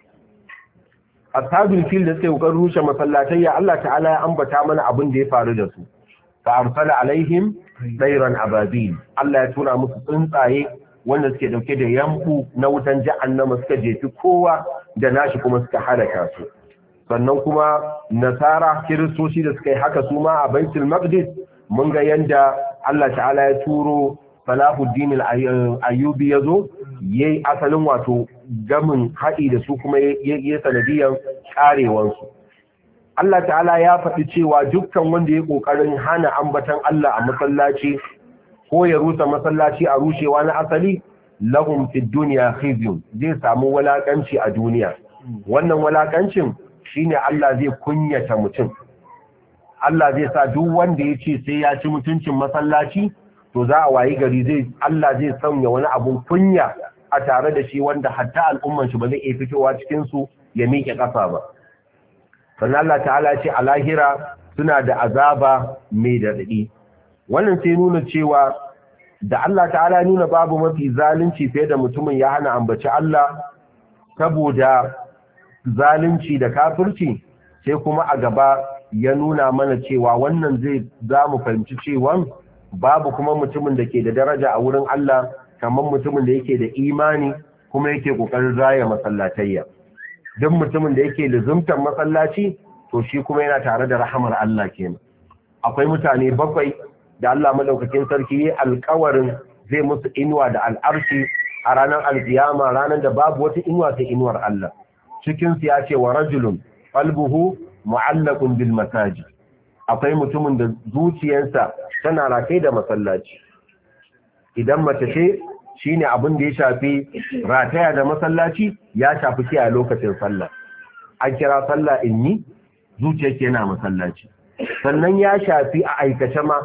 Ashabul fil da suka yi kokarin rushe masallatai, ya Allah ta'ala ya ambata mana abin da ya faru da su. Fa arsala alaihim tayran ababil, Allah ya tura musu tsuntsaye wanda suke dauke da yambu na wutan jahannama, suka jefi kowa da nashi kuma suka halaka su. Sannan kuma nasara kiristoci da suka yi haka su ma a Baitul Maqdis, mun ga yanda Allah ta'ala ya turo Salahuddin al-Ayyubi yazo yayi asalin wato gamin haɗi da su kuma yayi sanadiyan karewansu. Allah ta'ala ya faɗi cewa dukkan wanda ya kokarin hana ambatan Allah a masallaci ko ya rusa masallaci a rushewa na asali, lahum fid dunya khizyun, zai samu walakanci a duniya. Wannan walakancin shine Allah zai kunyata mutum. Allah zai sa duk wanda ya ce sai ya ci mutuncin masallaci, to za a wayi gari zai Allah zai sanya wani abun kunya a tare da shi wanda hatta al'umman shi ba zai iya fitowa cikin su ya miƙe ƙafa ba. Sannan Allah ta'ala ce a lahira suna da azaba mai daɗi. Wannan sai nuna cewa da Allah ta'ala nuna babu mafi zalunci fiye da mutumin ya hana ambaci Allah saboda zalunci da kafirci, sai kuma a gaba ya nuna mana cewa wannan zai za mu fahimci cewa babu kuma mutumin da ke da daraja a wurin Allah kamar mutumin da yake da imani kuma yake kokarin raya masallatayya. Duk mutumin da yake luzumtar masallaci, to shi kuma yana tare da rahamar Allah kenan. Akwai mutane bakwai da Allah madaukakin sarki yayi alƙawarin zai musu inuwa da al'arshi a ranar alkiyama, ranar da babu wata inuwa sai inuwar Allah. Cikin su ya ce wa rajulun qalbuhu mu'allaqun bil masajid, akwai mutumin da zuciyarsa tana rataye da masallaci. Idan mace ce shine abin da ya shafi rataya da masallaci, ya shafi kiyaye lokacin sallah. An kira sallah inni, zuciyarki yana masallaci. Sannan ya shafi a aikace ma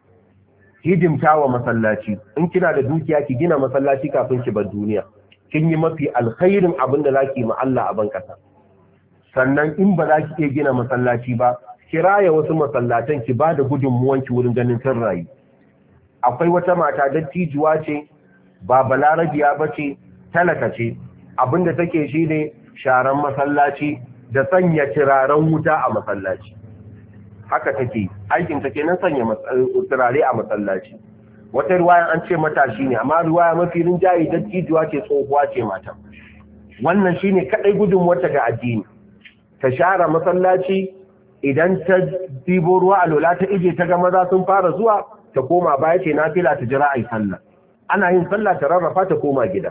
hidimta wa masallaci. In kina da dukiya ki gina masallaci kafin ki bar duniya, kin yi mafi alkhairin abin da zaki ma Allah a ban kasa. Sannan in ba za ki iya gina masallaci ba, kiraya wasu masallatan ki ba da gudunmuwanki wurin ganin sun rayu. Akwai wata mata dattijuwa ce, ba balarabiya ba ce, talaka ce, abinda take shi ne sharan masallaci da sanya turaren wuta a masallaci. Haka take, aikin take nan sanya turare a masallaci. Wata ruwayan an ce matashi ne, amma ruwaya mafi rinjaye dattijuwa ce, tsohuwa ce mata. Wannan shi ne kaɗai gudunmuwarta ga addini. Ta share masallaci, idan ta dibo ruwa a lola ta ije ta ga maza sun fara zuwa, ta koma baya ce nafila ta jira a yi sallah. Ana yin sallah ta rarrafa ta koma gida.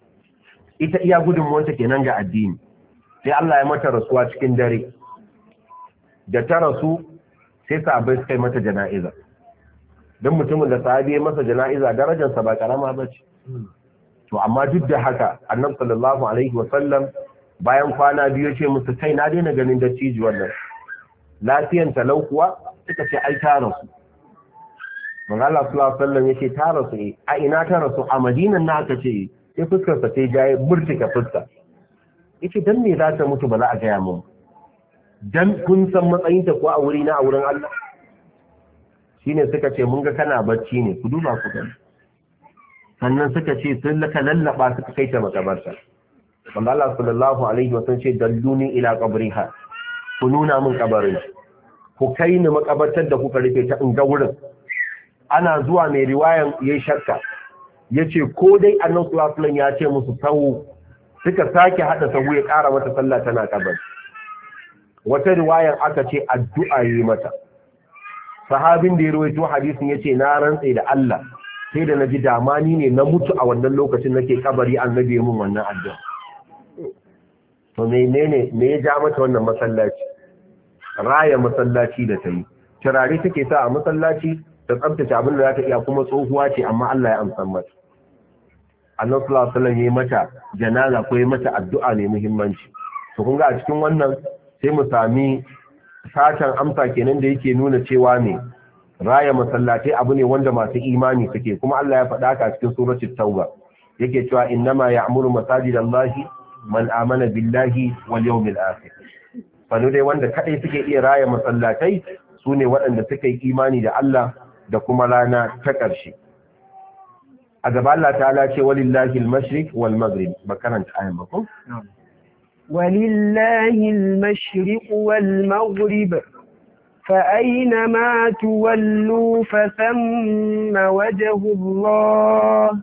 Ita iya gudunmuwanta kenan ga addini. Sai Allah ya mata rasuwa cikin dare. Da ta rasu sai sahabbai suka yi mata jana'iza. Don mutumin da sahabi ya masa jana'iza darajarsa ba karama ba ce. To amma duk da haka Annabi sallallahu alaihi wa sallam bayan kwana biyu ya ce musu kai na daina ganin dattijo wannan. Lafiyan talau kuwa suka ce ai ta rasu. Manzo Allah sallallahu alaihi wasallam yace ta rasu eh a ina ta rasu a Madinan na aka ce sai fuskar sa sai jaye murtika fuska. Yace dan me za ta mutu ba za a gaya mun? Dan kun san matsayin ta ko a wuri na a wurin Allah? Shine suka ce mun ga kana bacci ne, ku duba ku gani. Sannan suka ce sun laka lallaba suka kai ta makabarta. Manzo Allah sallallahu alaihi wasallam ce dalluni ila qabriha. Ku nuna min kabarin. Ku kai ni makabartar da kuka rufe ta in ga wurin. Ana zuwa mai riwayan yayi shakka, yace ko dai Annabi sallallahu alaihi wasallam ya ce musu sawu, suka sake hada sawu ya ƙara mata sallah tana kabari. Wata riwayan aka ce addu'a yi mata. Sahabin da ya rawaito hadisin yace na rantsa da Allah sai da naji damani ne na mutu a wannan lokacin nake kabari Annabi mun wannan addu'a. To menene me ya ja mata wannan masallaci? Raya masallaci da tayi. Turare take sa a masallaci, ta tsabtace abin da za ta iya, kuma tsohuwa ce amma Allah ya amsa mata. Annabi sallallahu alaihi wasallam yayi mata janaza ko yayi mata addu'a ne muhimmanci. To kun ga a cikin wannan sai mu sami satan amsa kenan da yake nuna cewa ne raya masallatai abu ne wanda masu imani suke, kuma Allah ya faɗa ka cikin suratul tauba yake cewa innama ya'muru masajidallahi man amana billahi wal yawmil akhir fano dai wanda kadai suke iya raya masallatai sune waɗanda suka yi imani da Allah da kuma rana ta ƙarshe. A gaba Allah ta'ala ce walillahi al-mashriq wal maghrib ba karanta ayan ba ko walillahi al-mashriq wal maghrib fa aina ma tuwallu fa thamma wajhu Allah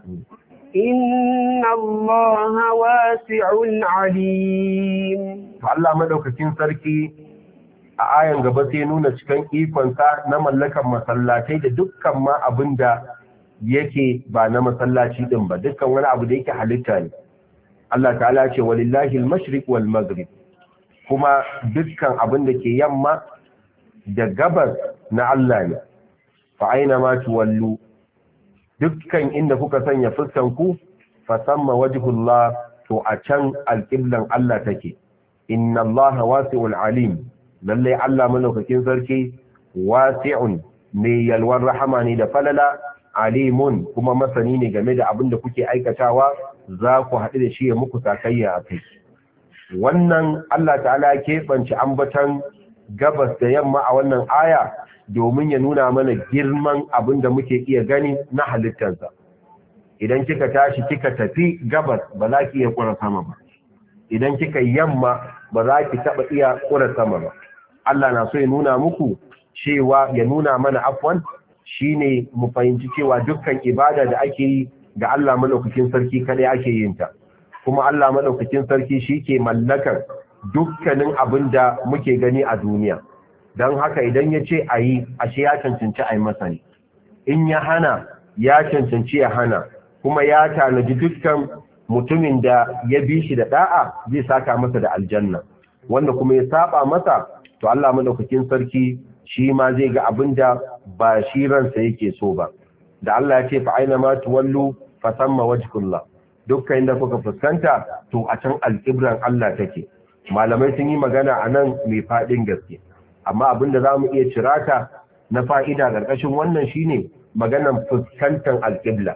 inna Allah wasi'un alim. Allah madaukakin sarki a ayan gaba sai nuna cikin ikonsa na mallakan masallatai da dukkan ma abinda yake ba na masallaci din ba, dukkan wani abu da yake halitta ne. Allah ta'ala ce walillahi al-mashriq wal maghrib, kuma dukkan abin da ke yamma da gabas na Allah ne. Fa aina ma tuwallu, dukkan inda kuka sanya fuskan ku fa samma wajhullah, to a can alqiblan Allah take. Inna Allah wasi'ul alim, lalle Allah malaukakin sarki wasi'un mai yalwar rahama ne da falala, alimun kuma masani ne game da abin da kuke aikatawa, za ku haɗu da shi ya muku sakayya a kai. Wannan Allah ta'ala keɓance ambatan gabas da yamma a wannan aya domin ya nuna mana girman abin da muke iya gani na halittarsa. Idan kika tashi kika tafi gabas ba za ki iya ƙura sama ba, idan kika yamma ba za ki taɓa iya ƙura sama ba. Allah na so ya nuna muku cewa ya nuna mana afwan shine mu fahimci cewa dukkan ibada da ake yi ga Allah madaukakin sarki kadai ake yin ta, kuma Allah madaukakin sarki shike mallakar dukkanin abin da muke gani a duniya. Don haka idan ya ce a yi, ashe ya cancanci a yi masa ne, in ya hana ya cancanci ya hana, kuma ya tanaji dukkan mutumin da ya bi shi da da'a zai saka masa da aljanna, wanda kuma ya saba masa to Allah madaukakin sarki shi ma zai ga abin da ba shi ransa yake so ba. Da Allah ya ce fa aina ma tuwallu fa samma wajhullah, dukkan inda kuka fuskanta to a can alƙibran Allah take. Malamai sun yi magana a nan mai faɗin gaske, amma abin da za mu iya cirata na fa'ida ƙarƙashin wannan shine maganan fuskantar alƙibla.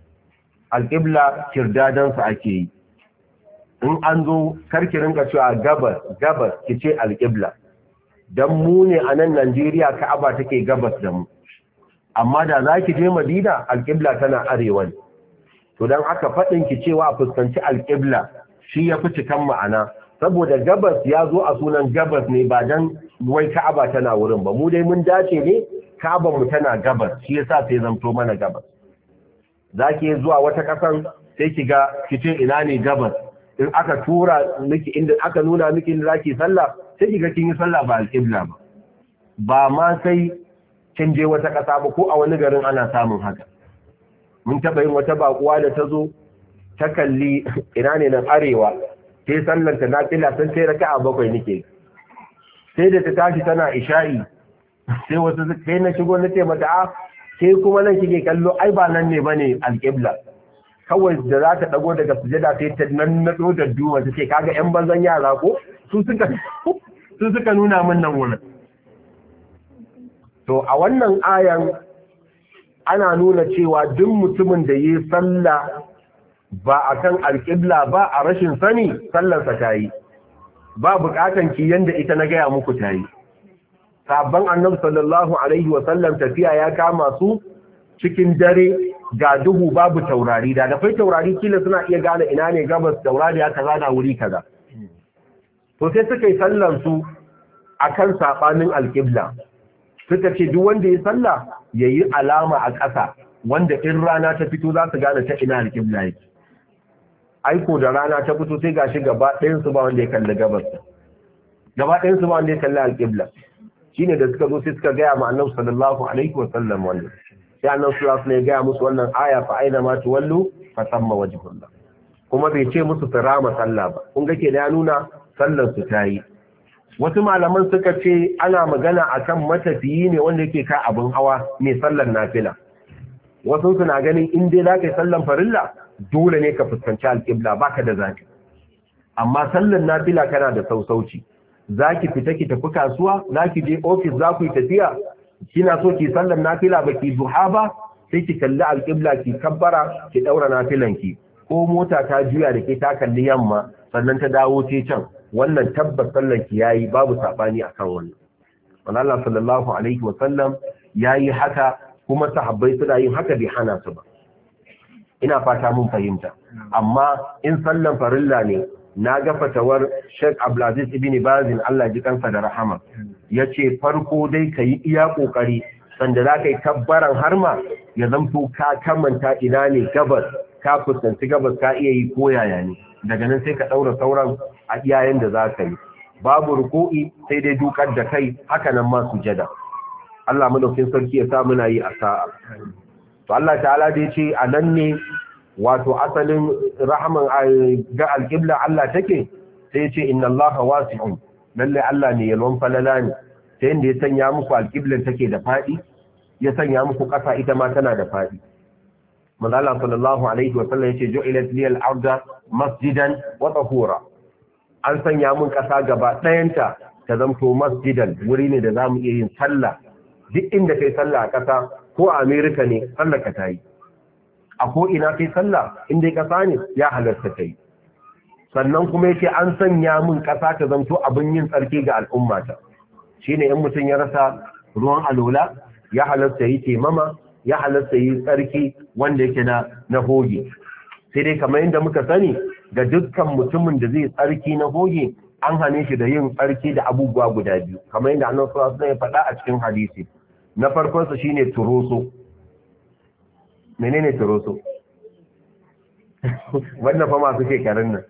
Alƙibla kirdadansa ake yi, in an zo karki rinka cewa gabas gabas ki ce alƙibla, don mu ne a nan Najeriya Ka'aba take gabas da mu, amma da za ki je Madina alƙibla tana arewa ne. To don haka faɗin ki cewa a fuskanci alƙibla shi ya fi cikan ma'ana, saboda gabas ya zo a sunan gabas ne ba don wai Ka'aba tana wurin ba, mu dai mun dace ne Ka'aban mu tana gabas, shi yasa sai zamto mana gabas. Za ki zuwa wata ƙasan sai ki ga ki ce ina ne gabas, in aka tura miki inda aka nuna miki inda zaki sallah sai ki ga kin yi sallah ba alƙibla ba. Ba ma sai kin je wata ƙasa ba, ko a wani garin ana samun haka. Mun taɓa yin wata baƙuwa da ta zo ta kalli ina ne nan arewa, sai sallar ta nafila sun sai raka'a bakwai nake. Sai da ta tashi tana isha'i, sai wasu sai na shigo na ce mata a sai kuma nan kike kallo, ai ba nan ne bane alƙibla. Kawai da za ta dago daga sujada sai ta nan na do da duwa ta ce kaga ƴan banzan yara ko su suka su suka nuna min nan wurin. To a wannan ayan ana nuna cewa duk mutumin da yi sallah ba akan alƙibla ba a rashin sani sallarsa ta yi, ba buƙatan ki yanda ita na gaya muku ta yi. Sabon annabi sallallahu alaihi wa sallam tafiya ya kama su cikin dare ga duhu babu taurari, da da fai taurari kila suna iya gane ina ne gabas, taurari ya kaza da wuri kaza. To sai suka yi sallar su akan sabanin alƙibla, suka ce duk wanda ya sallah yayi alama a ƙasa wanda in rana ta fito za su gane ta ina alƙibla yake. Aiko da rana ta fito sai gashi gaba ɗayan su ba wanda ya kalli gabas, gaba ɗayan su ba wanda ya kalli alƙibla. Shine da suka zo sai suka gaya ma annabi sallallahu alaihi wa sallam wannan, sai annabi sallallahu alaihi ya gaya musu wannan aya fa aina ma tuwallu fa samma wajhullah, kuma bai ce musu su rama sallah ba. Kun ga ke da ya nuna sallar su tayi. Wasu malaman suka ce ana magana akan matafiyi ne wanda yake ka abin hawa mai sallar nafila. Wasu suna ganin in dai za ka yi sallar farilla dole ne ka fuskanci alƙibla, baka da zaki. Amma sallar nafila kana da sausauci, za ki fita ki tafi kasuwa, za ki je ofis, za ku yi tafiya, kina so ki sallar nafila ba ki duha ba, sai ki kalli alƙibla ki kabbara ki ɗaura nafilanki. ko mota ta juya da ke ta kalli yamma sannan ta dawo ce can, wannan tabbas sallar ki yayi, babu sabani akan wannan. Wannan Allah sallallahu alaihi wa sallam yayi haka, kuma sahabbai suna yin haka bai hana su ba. Ina fata mun fahimta. Amma in sallan farilla ne, na ga fatawar Sheikh Abdulaziz ibn Baz Allah ji kansa da rahama, yace farko dai kayi iya kokari sanda za ka yi tabbaran harma ya zamto ka kamanta ina ne gabas, ka fuskanci gabas ka iya yi ko yaya ne, daga nan sai ka daura sauran a iyayen da za ka yi. Babu ruku'i sai dai dukar da kai, haka nan ma sujada. Allah madaukin sarki ya sa muna yi a sa'a. To Allah ta'ala da yace a nan ne wato asalin rahman ga alqibla Allah take, sai yace inna Allaha wasi'un, lalle Allah ne yalwan falala ne, sai inda ya sanya muku alqiblan take da fadi, ya sanya muku kasa ita ma tana da fadi. Manzo Allah sallallahu alaihi wa sallam yace ju'ilat liyal arda masjidan wa tahura, an sanya mun kasa gaba ɗayanta ta zamto masjidan, wuri ne da zamu iya yin sallah. Duk inda kai sallah a ƙasa, ko a Amerika ne sallar ka tayi, a ko ina kai sallah in dai ƙasa ne ya halarta kai. Sannan kuma yace an sanya mun ƙasa ta zamto abin yin tsarki ga al'ummata, shine in mutum ya rasa ruwan alola ya halarta yi taimama, ya halarta yi tsarki wanda yake na na hoge. Sai dai kamar yadda muka sani, ga dukkan mutumin da zai tsarki na hoge an hane shi da yin tsarki da abubuwa guda biyu, kamar yadda Annabi sallallahu alaihi wasallam ya faɗa a cikin hadisi. Na farkon sa shine turoso. Menene turoso? Wannan fa masu shekarun nan.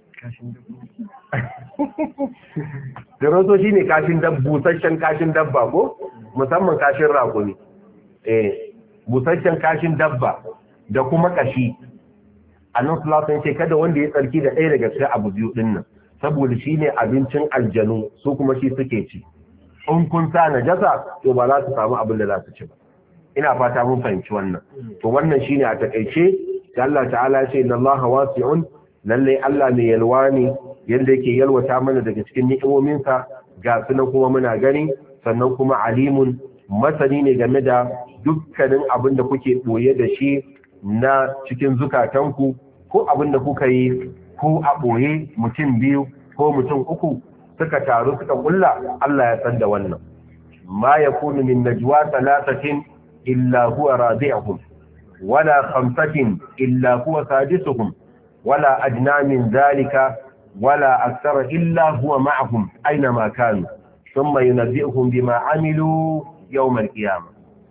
Turoso shine kashin dabba, busasshen kashin dabba ko musamman kashin raƙumi. Eh, busasshen kashin dabba da kuma kashi. Annabi sallallahu alaihi wasallam ya ce kada wanda ya tsarki da ɗaya daga cikin abu biyu din nan, saboda shine abincin aljanu, su kuma shi suke ci. In kun sa najasa to ba za su samu abin da za su ci ba. Ina fata mun fahimci wannan. To wannan shine a takeice da Allah ta'ala ya ce inna Allaha wasi'un, lalle Allah mai yalwa ne, yanda yake yalwata mana daga cikin ni'imomin sa, ga sunan kuma muna gani, sannan kuma alimun, masani ne game da dukkanin abin da kuke boye da shi na cikin zukatanku, ko abin da kuka yi ko a boye mutum biyu ko mutum uku suka taru suka kulla, Allah ya san da wannan. Ma yakunu min najwa thalathatin illa huwa rabi'uhum wala khamsatin illa huwa sadisuhum wala adna min dhalika wala akthara illa huwa ma'ahum aina ma kanu thumma yunabbi'uhum bima 'amilu yawm al-qiyamah.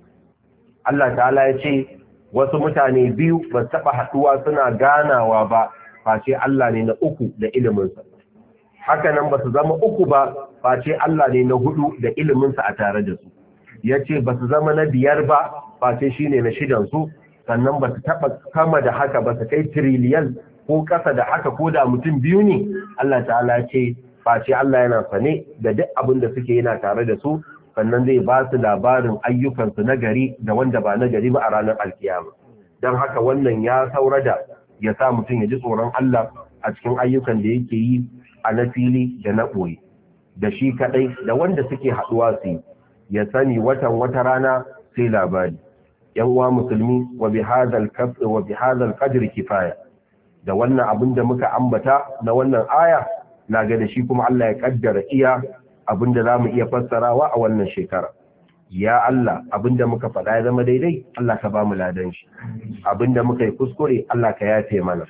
Allah ta'ala ya ce wasu mutane biyu ba taba haduwa suna ganawa ba face Allah ne na uku da iliminsa. Haka nan ba su zama uku ba face Allah ne na hudu da iliminsa a tare da su. Ya ce ba su zama na biyar ba face shi ne na shidansu, sannan ba su taɓa kama da haka ba su kai tiriliyan ko ƙasa da haka ko da mutum biyu ne. Allah ta'ala ce face Allah yana sane da duk abin da suke yana tare da su, sannan zai ba su labarin ayyukansu na gari da wanda ba na gari ba a ranar alkiyama. Don haka wannan ya saura da ya sa mutum ya ji tsoron Allah a cikin ayyukan da yake yi a na fili da na ɓoye, da shi kaɗai da wanda suke haɗuwa su yi, ya sani watan wata rana sai labari. ‘Yan uwa musulmi, wa bi hadal qadri kifaya, da wannan abin da muka ambata na wannan aya, na ga da shi kuma Allah ya kaddara iya abin da za mu iya fassarawa a wannan shekara. Ya Allah, abin da muka faɗa ya zama daidai, Allah ka ba mu ladan shi. Abin da muka yi kuskure, Allah ka yafe mana.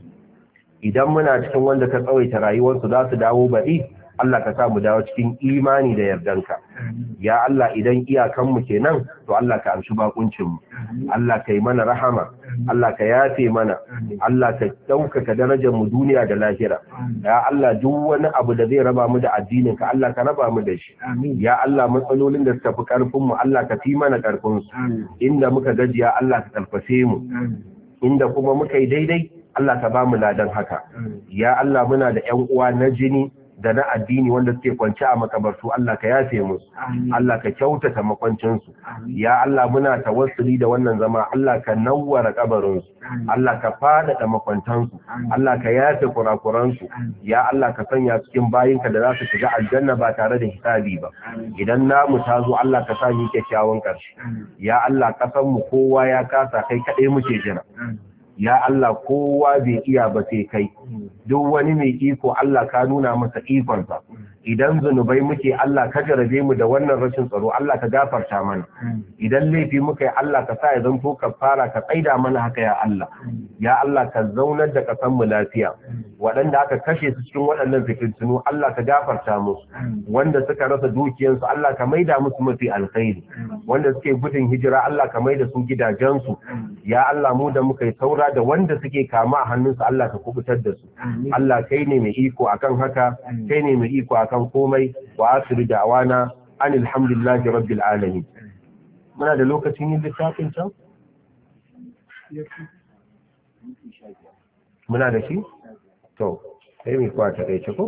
Idan muna cikin wanda ka tsawaita rayuwarsu za su dawo baɗi, Allah ka sa mu dawo cikin imani da yardanka. Ya Allah, idan iyakanmu kenan, to Allah ka amshi bakuncinmu. Allah ka yi mana rahama, Allah ka yafe mana, Allah ka ɗaukaka darajarmu duniya da lahira. Ya Allah, duk wani abu da zai raba mu da addininka, Allah ka raba mu da shi. Ya Allah, matsalolin da suka fi ƙarfinmu, Allah ka fi mana ƙarfinsu. Inda muka gajiya, Allah ka ƙarfafe mu. Inda kuma muka yi daidai, Allah ka ba mu ladan haka. Ya Allah, muna da ƴan uwa na jini da na addini wanda suke kwance a makabartu, Allah ka yafe musu, Allah ka kyautata makwancinsu. Ya Allah, muna tawassuli da wannan zama, Allah ka nawwara kabarinsu, Allah ka faɗaɗa makwantansu, Allah ka yafe kurakuransu. Ya Allah, ka sanya cikin bayinka da za su shiga aljanna ba tare da hisabi ba. Idan namu ta zo, Allah ka sa mu kyakkyawan ƙarshe. Ya Allah, ƙasar mu kowa ya kasa, kai kaɗai muke jira. ya Allah kowa bai iya ba sai kai duk wani mai iko Allah ka nuna masa ikonsa idan zunubai muke Allah ka jarabe mu da wannan rashin tsaro Allah ka gafarta mana idan laifi muka yi Allah ka sa ya zanto ka fara ka tsaida mana haka ya Allah ya Allah ka zaunar da kasan mu lafiya waɗanda aka kashe su cikin waɗannan fitintunu Allah ka gafarta musu wanda suka rasa dukiyansu Allah ka maida musu mafi alkhairi wanda suke gudun hijira Allah ka maida su gidajensu ya Allah mu da muka yi saura da wanda suke kama a hannunsu Allah ka kubutar da su Allah kai ne mai iko akan haka kai ne mai iko akan komai wa asiru da'wana anil hamdulillahi rabbil alamin muna da lokacin yin littafin can muna da shi to sai mu kwata dai ko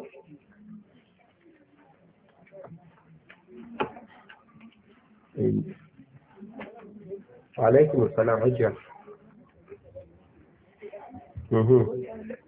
alaikum assalam hajjia mhm